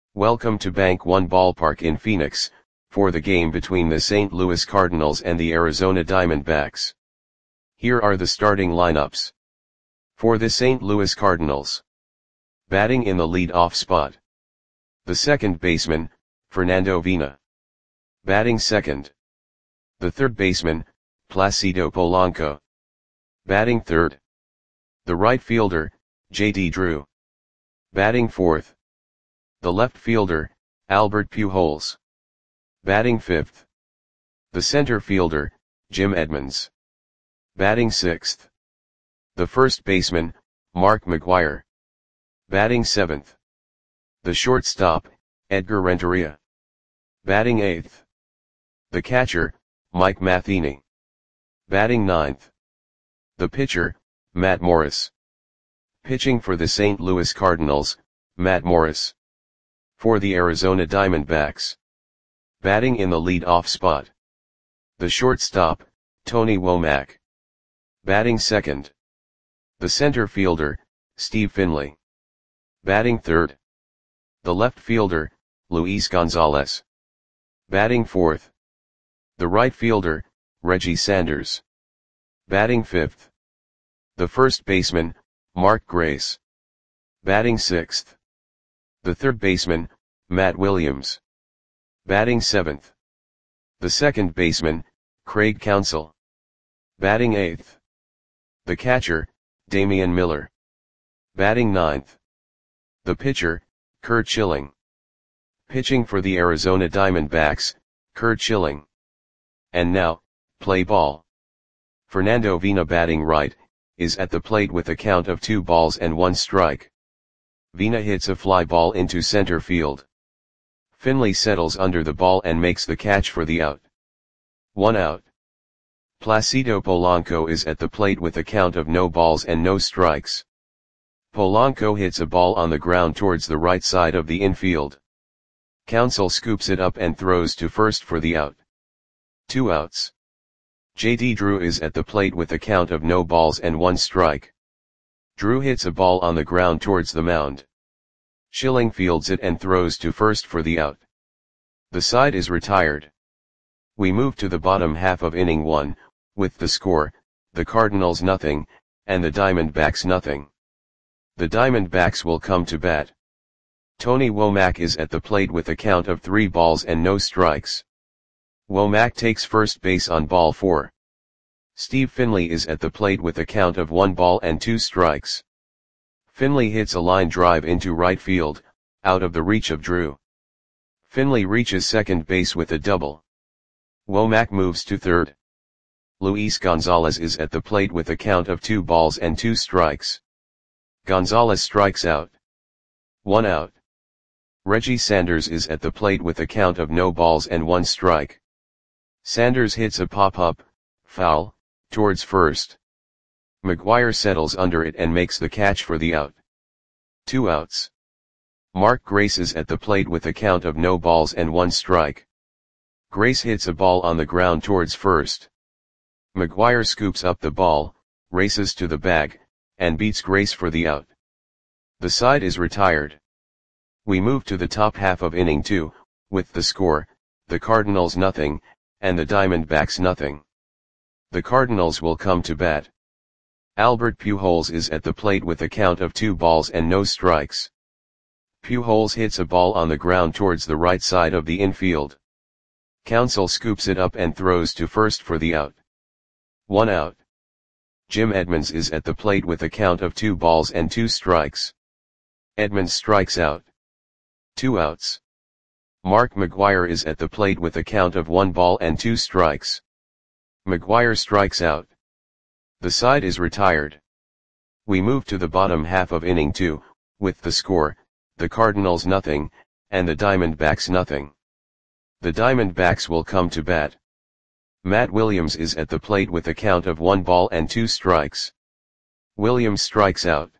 Welcome to Bank One Ballpark in Phoenix, for the game between the St. Louis Cardinals and the Arizona Diamondbacks. Here are the starting lineups. For the St. Louis Cardinals. Batting in the lead-off spot. The second baseman, Fernando Vina. Batting second. The third baseman, Placido Polanco. Batting third. The right fielder, J.D. Drew. Batting fourth. The left fielder, Albert Pujols. Batting fifth. The center fielder, Jim Edmonds. Batting sixth. The first baseman, Mark McGwire. Batting seventh. The shortstop, Edgar Renteria. Batting eighth. The catcher, Mike Matheny. Batting ninth. The pitcher, Matt Morris. Pitching for the St. Louis Cardinals, Matt Morris. For the Arizona Diamondbacks. Batting in the lead-off spot. The shortstop, Tony Womack. Batting second. The center fielder, Steve Finley. Batting third. The left fielder, Luis Gonzalez. Batting fourth. The right fielder, Reggie Sanders. Batting fifth. The first baseman, Mark Grace. Batting sixth. The third baseman, Matt Williams. Batting seventh. The second baseman, Craig Counsell. Batting eighth. The catcher, Damian Miller. Batting ninth. The pitcher, Curt Schilling. Pitching for the Arizona Diamondbacks, Curt Schilling. And now, play ball. Fernando Vina batting right, is at the plate with a count of 2-1 strike. Vina hits a fly ball into center field. Finley settles under the ball and makes the catch for the out. 1 out. Placido Polanco is at the plate with a count of no balls and no strikes. Polanco hits a ball on the ground towards the right side of the infield. Counsell scoops it up and throws to first for the out. 2 outs. J.D. Drew is at the plate with a count of no balls and 1 strike. Drew hits a ball on the ground towards the mound. Schilling fields it and throws to first for the out. The side is retired. We move to the bottom half of inning 1, with the score, the Cardinals nothing, and the Diamondbacks nothing. The Diamondbacks will come to bat. Tony Womack is at the plate with a count of 3 balls and no strikes. Womack takes first base on ball 4. Steve Finley is at the plate with a count of 1 ball and 2 strikes. Finley hits a line drive into right field, out of the reach of Drew. Finley reaches second base with a double. Womack moves to third. Luis Gonzalez is at the plate with a count of 2 balls and 2 strikes. Gonzalez strikes out. 1 out. Reggie Sanders is at the plate with a count of no balls and 1 strike. Sanders hits a pop-up, foul, towards first. McGwire settles under it and makes the catch for the out. 2 outs. Mark Grace is at the plate with a count of no balls and 1 strike. Grace hits a ball on the ground towards first. McGwire scoops up the ball, races to the bag, and beats Grace for the out. The side is retired. We move to the top half of inning 2, with the score, the Cardinals nothing, and the Diamondbacks nothing. The Cardinals will come to bat. Albert Pujols is at the plate with a count of 2 balls and no strikes. Pujols hits a ball on the ground towards the right side of the infield. Counsell scoops it up and throws to first for the out. 1 out. Jim Edmonds is at the plate with a count of 2 balls and 2 strikes. Edmonds strikes out. 2 outs. Mark McGwire is at the plate with a count of 1 ball and 2 strikes. McGwire strikes out. The side is retired. We move to the bottom half of inning 2, with the score, the Cardinals nothing, and the Diamondbacks nothing. The Diamondbacks will come to bat. Matt Williams is at the plate with a count of 1 ball and 2 strikes. Williams strikes out.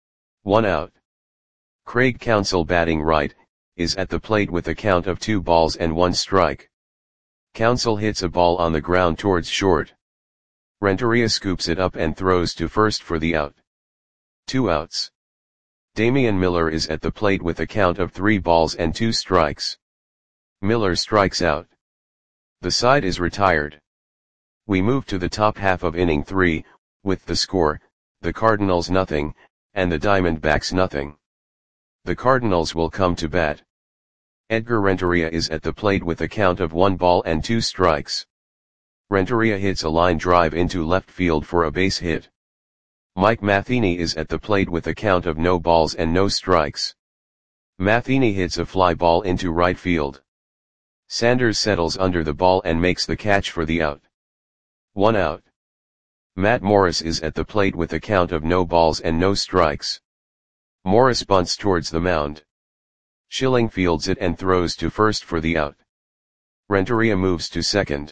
1 out. Craig Counsell batting right, is at the plate with a count of 2 balls and 1 strike. Counsell hits a ball on the ground towards short. Renteria scoops it up and throws to first for the out. 2 outs. Damian Miller is at the plate with a count of 3 balls and 2 strikes. Miller strikes out. The side is retired. We move to the top half of inning 3, with the score, the Cardinals nothing, and the Diamondbacks nothing. The Cardinals will come to bat. Edgar Renteria is at the plate with a count of 1 ball and 2 strikes. Renteria hits a line drive into left field for a base hit. Mike Matheny is at the plate with a count of no balls and no strikes. Matheny hits a fly ball into right field. Sanders settles under the ball and makes the catch for the out. 1 out. Matt Morris is at the plate with a count of no balls and no strikes. Morris bunts towards the mound. Schilling fields it and throws to first for the out. Renteria moves to second.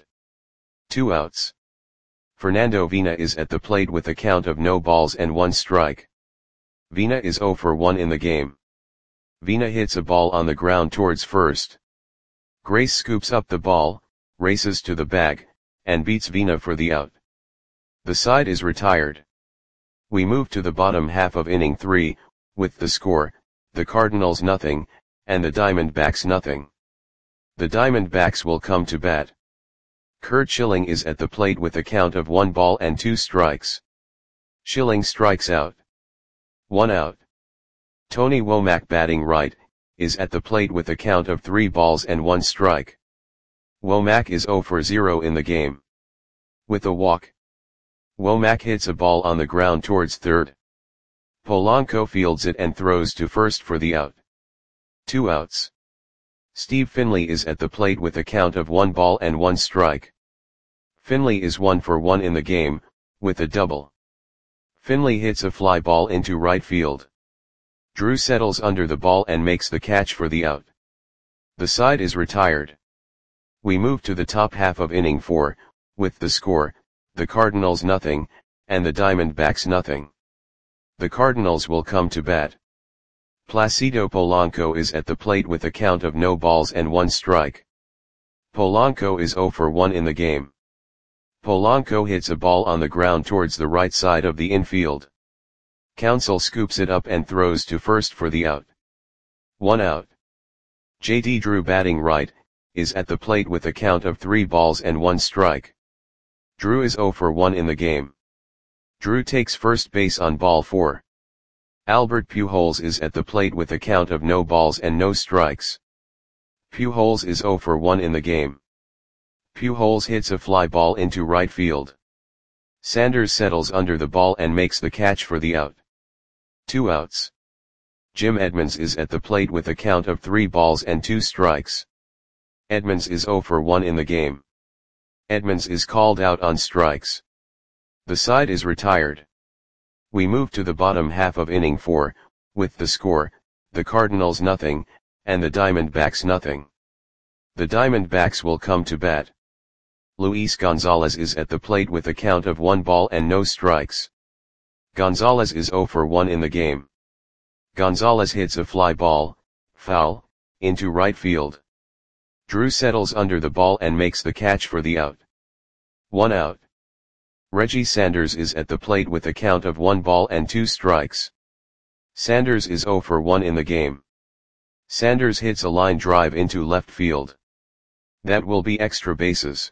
2 outs. Fernando Vina is at the plate with a count of no balls and 1 strike. Vina is 0 for 1 in the game. Vina hits a ball on the ground towards first. Grace scoops up the ball, races to the bag, and beats Vina for the out. The side is retired. We move to the bottom half of inning 3, with the score, the Cardinals nothing, and the Diamondbacks nothing. The Diamondbacks will come to bat. Curt Schilling is at the plate with a count of 1 ball and 2 strikes. Schilling strikes out. 1 out. Tony Womack batting right, is at the plate with a count of 3 balls and 1 strike. Womack is 0 for 0 in the game. With a walk. Womack hits a ball on the ground towards third. Polanco fields it and throws to first for the out. 2 outs. Steve Finley is at the plate with a count of 1 ball and 1 strike. Finley is 1 for 1 in the game, with a double. Finley hits a fly ball into right field. Drew settles under the ball and makes the catch for the out. The side is retired. We move to the top half of inning 4, with the score, the Cardinals nothing, and the Diamondbacks nothing. The Cardinals will come to bat. Placido Polanco is at the plate with a count of no balls and 1 strike. Polanco is 0 for 1 in the game. Polanco hits a ball on the ground towards the right side of the infield. Counsell scoops it up and throws to first for the out. 1 out. J.D. Drew batting right, is at the plate with a count of 3 balls and 1 strike. Drew is 0 for 1 in the game. Drew takes first base on ball 4. Albert Pujols is at the plate with a count of no balls and no strikes. Pujols is 0 for 1 in the game. Pujols hits a fly ball into right field. Sanders settles under the ball and makes the catch for the out. 2 outs. Jim Edmonds is at the plate with a count of 3 balls and 2 strikes. Edmonds is 0 for 1 in the game. Edmonds is called out on strikes. The side is retired. We move to the bottom half of inning 4, with the score, the Cardinals nothing, and the Diamondbacks nothing. The Diamondbacks will come to bat. Luis Gonzalez is at the plate with a count of 1 ball and no strikes. Gonzalez is 0 for 1 in the game. Gonzalez hits a fly ball, foul, into right field. Drew settles under the ball and makes the catch for the out. 1 out. Reggie Sanders is at the plate with a count of 1 ball and 2 strikes. Sanders is 0 for 1 in the game. Sanders hits a line drive into left field. That will be extra bases.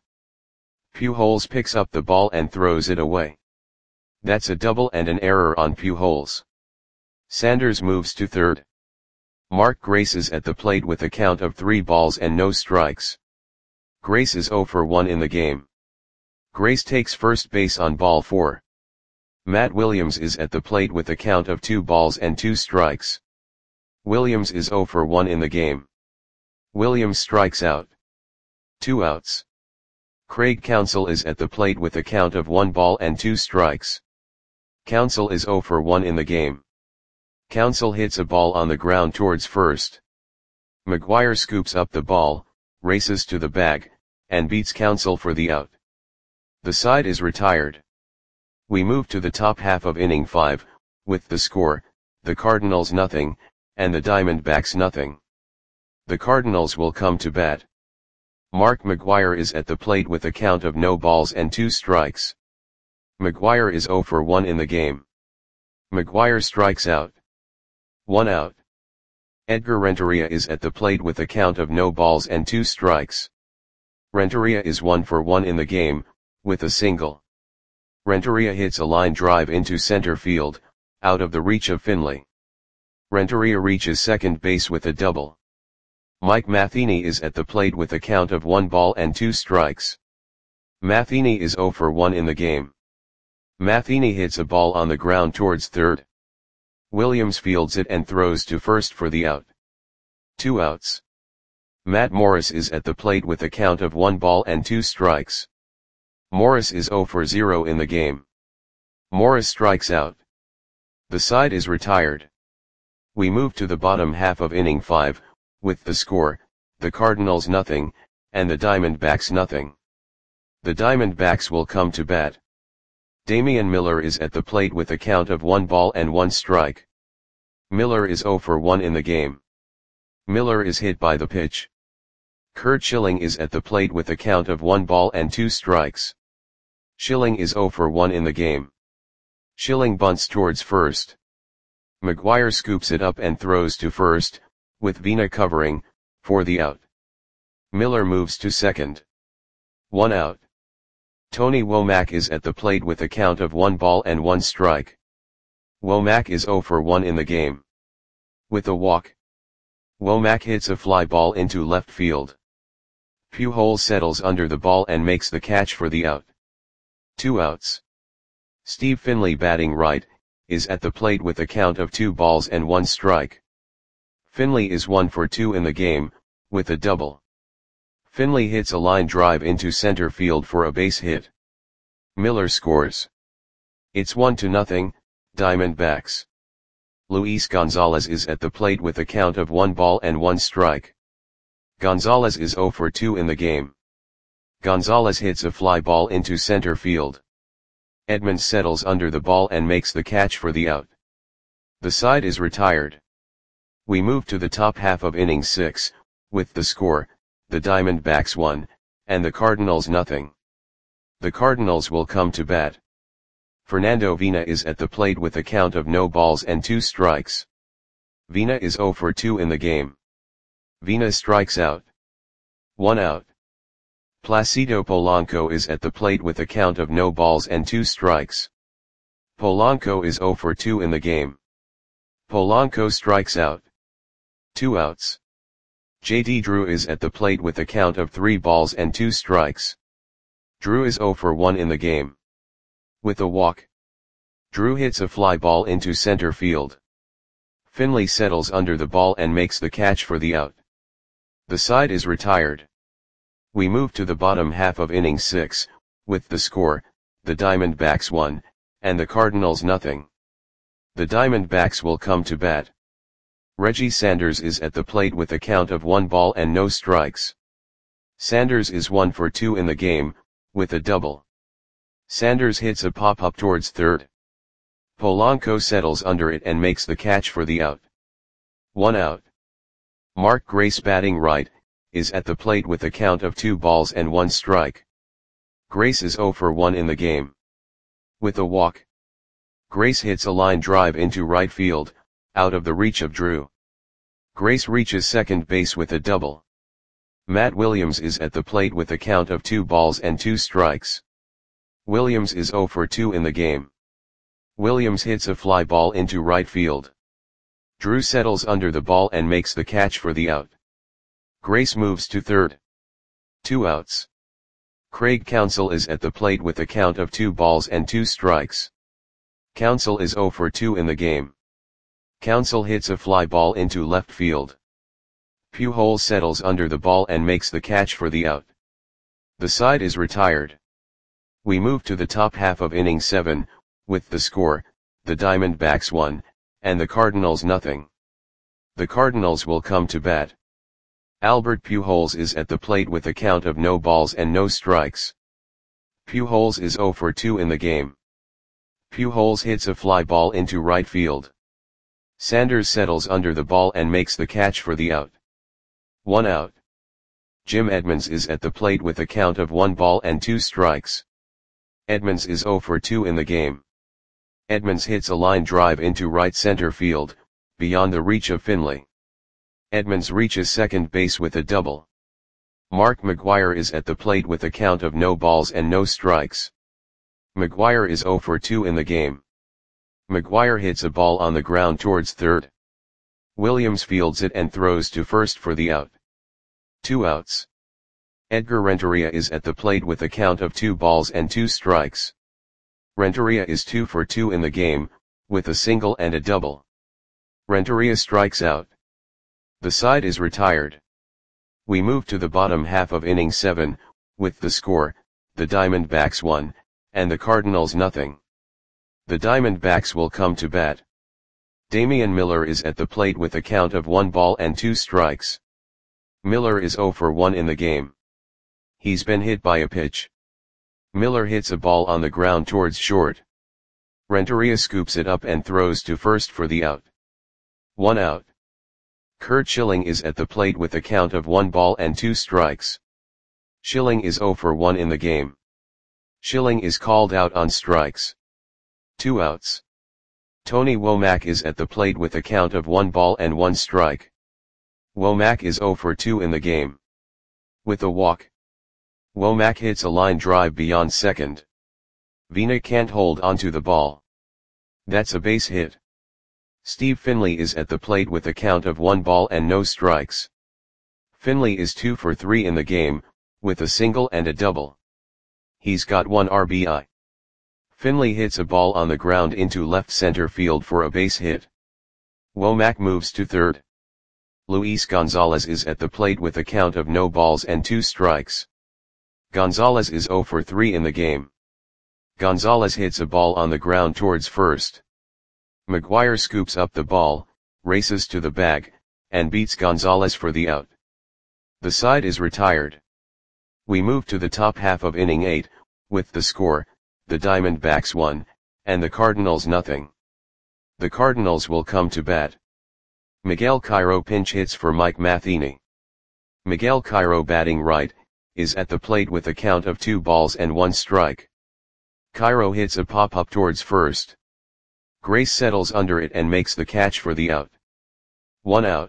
Pujols picks up the ball and throws it away. That's a double and an error on Pujols. Sanders moves to third. Mark Grace is at the plate with a count of 3 balls and no strikes. Grace is 0 for 1 in the game. Grace takes first base on ball 4. Matt Williams is at the plate with a count of 2 balls and 2 strikes. Williams is 0 for 1 in the game. Williams strikes out. 2 outs. Craig Counsell is at the plate with a count of 1 ball and 2 strikes. Counsell is 0 for 1 in the game. Counsell hits a ball on the ground towards first. McGuire scoops up the ball, races to the bag, and beats Counsell for the out. The side is retired. We move to the top half of inning 5, with the score, the Cardinals nothing, and the Diamondbacks nothing. The Cardinals will come to bat. Mark McGuire is at the plate with a count of no balls and 2 strikes. McGuire is 0 for 1 in the game. McGuire strikes out. 1 out. Edgar Renteria is at the plate with a count of no balls and 2 strikes. Renteria is 1 for 1 in the game, with a single. Renteria hits a line drive into center field, out of the reach of Finley. Renteria reaches second base with a double. Mike Matheny is at the plate with a count of 1 ball and 2 strikes. Matheny is 0 for 1 in the game. Matheny hits a ball on the ground towards third. Williams fields it and throws to first for the out. 2 outs. Matt Morris is at the plate with a count of 1 ball and 2 strikes. Morris is 0 for 0 in the game. Morris strikes out. The side is retired. We move to the bottom half of inning 5, with the score, the Cardinals nothing, and the Diamondbacks nothing. The Diamondbacks will come to bat. Damian Miller is at the plate with a count of 1 ball and 1 strike. Miller is 0 for 1 in the game. Miller is hit by the pitch. Curt Schilling is at the plate with a count of 1 ball and 2 strikes. Schilling is 0 for 1 in the game. Schilling bunts towards first. McGuire scoops it up and throws to first, with Vina covering, for the out. Miller moves to second. 1 out. Tony Womack is at the plate with a count of 1 ball and 1 strike. Womack is 0 for 1 in the game. With a walk. Womack hits a fly ball into left field. Pujols settles under the ball and makes the catch for the out. 2 outs. Steve Finley, batting right, is at the plate with a count of 2 balls and 1 strike. Finley is 1 for 2 in the game, with a double. Finley hits a line drive into center field for a base hit. Miller scores. It's 1-0, Diamondbacks. Luis Gonzalez is at the plate with a count of 1 ball and 1 strike. Gonzalez is 0 for 2 in the game. Gonzalez hits a fly ball into center field. Edmonds settles under the ball and makes the catch for the out. The side is retired. We move to the top half of inning 6, with the score, the Diamondbacks 1, and the Cardinals nothing. The Cardinals will come to bat. Fernando Vina is at the plate with a count of no balls and 2 strikes. Vina is 0 for 2 in the game. Vina strikes out. 1 out. Placido Polanco is at the plate with a count of no balls and 2 strikes. Polanco is 0 for 2 in the game. Polanco strikes out. 2 outs. J.D. Drew is at the plate with a count of 3 balls and 2 strikes. Drew is 0 for 1 in the game. With a walk. Drew hits a fly ball into center field. Finley settles under the ball and makes the catch for the out. The side is retired. We move to the bottom half of inning 6, with the score, the Diamondbacks 1, and the Cardinals nothing. The Diamondbacks will come to bat. Reggie Sanders is at the plate with a count of 1 ball and no strikes. Sanders is 1 for 2 in the game, with a double. Sanders hits a pop-up towards third. Polanco settles under it and makes the catch for the out. 1 out. Mark Grace, batting right, is at the plate with a count of 2 balls and 1 strike. Grace is 0 for 1 in the game. With a walk. Grace hits a line drive into right field, out of the reach of Drew. Grace reaches second base with a double. Matt Williams is at the plate with a count of 2 balls and 2 strikes. Williams is 0 for 2 in the game. Williams hits a fly ball into right field. Drew settles under the ball and makes the catch for the out. Grace moves to third. 2 outs. Craig Counsell is at the plate with a count of 2 balls and 2 strikes. Counsell is 0 for 2 in the game. Counsell hits a fly ball into left field. Pujols settles under the ball and makes the catch for the out. The side is retired. We move to the top half of inning 7, with the score, the Diamondbacks 1, and the Cardinals nothing. The Cardinals will come to bat. Albert Pujols is at the plate with a count of no balls and no strikes. Pujols is 0 for 2 in the game. Pujols hits a fly ball into right field. Sanders settles under the ball and makes the catch for the out. 1 out. Jim Edmonds is at the plate with a count of 1 ball and 2 strikes. Edmonds is 0 for 2 in the game. Edmonds hits a line drive into right center field, beyond the reach of Finley. Edmonds reaches second base with a double. Mark McGwire is at the plate with a count of no balls and no strikes. McGwire is 0 for 2 in the game. McGwire hits a ball on the ground towards third. Williams fields it and throws to first for the out. 2 outs. Edgar Renteria is at the plate with a count of 2 balls and 2 strikes. Renteria is 2 for 2 in the game, with a single and a double. Renteria strikes out. The side is retired. We move to the bottom half of inning 7, with the score, the Diamondbacks 1, and the Cardinals 0. The Diamondbacks will come to bat. Damian Miller is at the plate with a count of 1 ball and 2 strikes. Miller is 0 for 1 in the game. He's been hit by a pitch. Miller hits a ball on the ground towards short. Renteria scoops it up and throws to first for the out. 1 out. Curt Schilling is at the plate with a count of 1 ball and 2 strikes. Schilling is 0 for 1 in the game. Schilling is called out on strikes. 2 outs. Tony Womack is at the plate with a count of 1 ball and 1 strike. Womack is 0 for 2 in the game. With a walk. Womack hits a line drive beyond second. Vina can't hold onto the ball. That's a base hit. Steve Finley is at the plate with a count of 1 ball and no strikes. Finley is 2 for 3 in the game, with a single and a double. He's got 1 RBI. Finley hits a ball on the ground into left center field for a base hit. Womack moves to third. Luis Gonzalez is at the plate with a count of no balls and 2 strikes. Gonzalez is 0 for 3 in the game. Gonzalez hits a ball on the ground towards first. McGwire scoops up the ball, races to the bag, and beats Gonzalez for the out. The side is retired. We move to the top half of inning 8, with the score, the Diamondbacks 1, and the Cardinals 0. The Cardinals will come to bat. Miguel Cairo pinch hits for Mike Matheny. Miguel Cairo, batting right, is at the plate with a count of 2 balls and 1 strike. Cairo hits a pop-up towards first. Grace settles under it and makes the catch for the out. 1 out.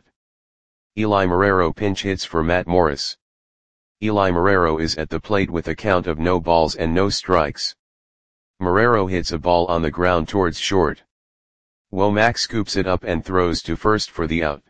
Eli Marrero pinch hits for Matt Morris. Eli Marrero is at the plate with a count of no balls and no strikes. Marrero hits a ball on the ground towards short. Womack scoops it up and throws to first for the out.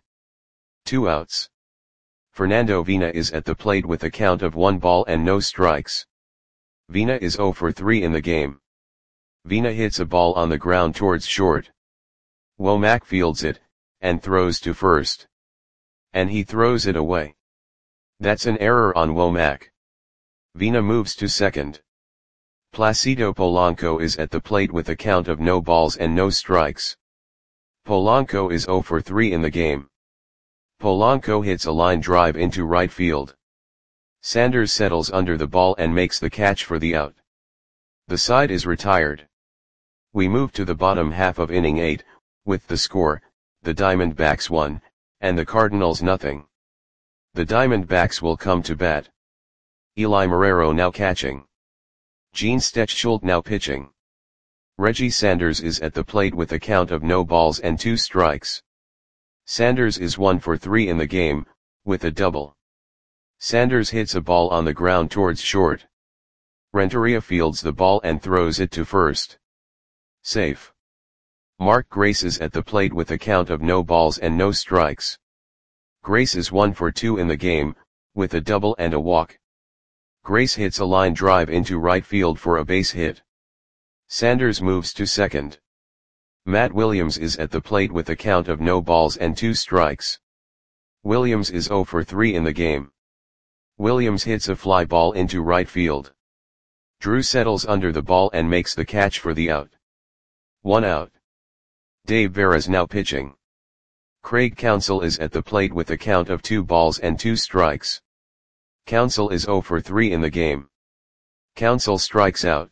2 outs. Fernando Vina is at the plate with a count of 1 ball and no strikes. Vina is 0 for 3 in the game. Vina hits a ball on the ground towards short. Womack fields it, and throws to first. And he throws it away. That's an error on Womack. Vina moves to second. Placido Polanco is at the plate with a count of no balls and no strikes. Polanco is 0 for 3 in the game. Polanco hits a line drive into right field. Sanders settles under the ball and makes the catch for the out. The side is retired. We move to the bottom half of inning 8, with the score, the Diamondbacks 1, and the Cardinals 0. The Diamondbacks will come to bat. Eli Marrero now catching. Gene Stechschuld now pitching. Reggie Sanders is at the plate with a count of no balls and 2 strikes. Sanders is 1 for 3 in the game, with a double. Sanders hits a ball on the ground towards short. Renteria fields the ball and throws it to first. Safe. Mark Grace is at the plate with a count of no balls and no strikes. Grace is 1 for 2 in the game, with a double and a walk. Grace hits a line drive into right field for a base hit. Sanders moves to second. Matt Williams is at the plate with a count of no balls and 2 strikes. Williams is 0 for 3 in the game. Williams hits a fly ball into right field. Drew settles under the ball and makes the catch for the out. 1 out. Dave Veras now pitching. Craig Counsell is at the plate with a count of 2 balls and 2 strikes. Counsell is 0 for 3 in the game. Counsell strikes out.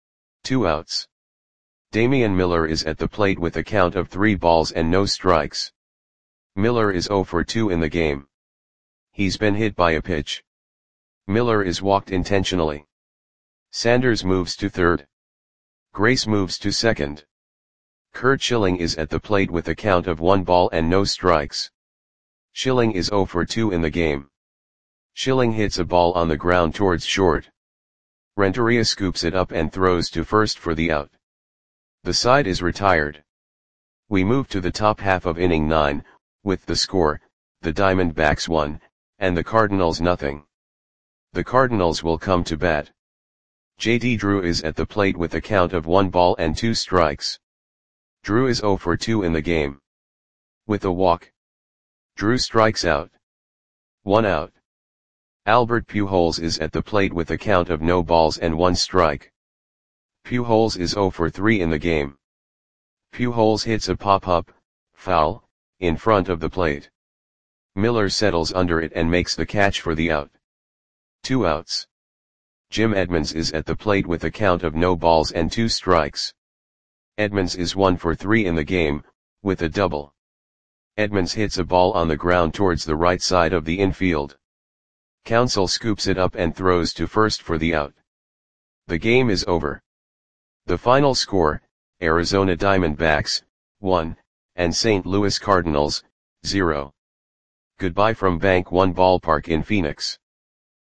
2 outs. Damian Miller is at the plate with a count of 3 balls and no strikes. Miller is 0 for 2 in the game. He's been hit by a pitch. Miller is walked intentionally. Sanders moves to third. Grace moves to second. Curt Schilling is at the plate with a count of 1 ball and no strikes. Schilling is 0 for 2 in the game. Schilling hits a ball on the ground towards short. Renteria scoops it up and throws to first for the out. The side is retired. We move to the top half of inning 9, with the score, the Diamondbacks 1, and the Cardinals nothing. The Cardinals will come to bat. J.D. Drew is at the plate with a count of 1 ball and 2 strikes. Drew is 0 for 2 in the game. With a walk, Drew strikes out. 1 out. Albert Pujols is at the plate with a count of no balls and 1 strike. Pujols is 0 for 3 in the game. Pujols hits a pop-up, foul, in front of the plate. Miller settles under it and makes the catch for the out. 2 outs. Jim Edmonds is at the plate with a count of no balls and 2 strikes. Edmonds is 1 for 3 in the game, with a double. Edmonds hits a ball on the ground towards the right side of the infield. Counsell scoops it up and throws to first for the out. The game is over. The final score, Arizona Diamondbacks, 1, and St. Louis Cardinals, 0. Goodbye from Bank One Ballpark in Phoenix.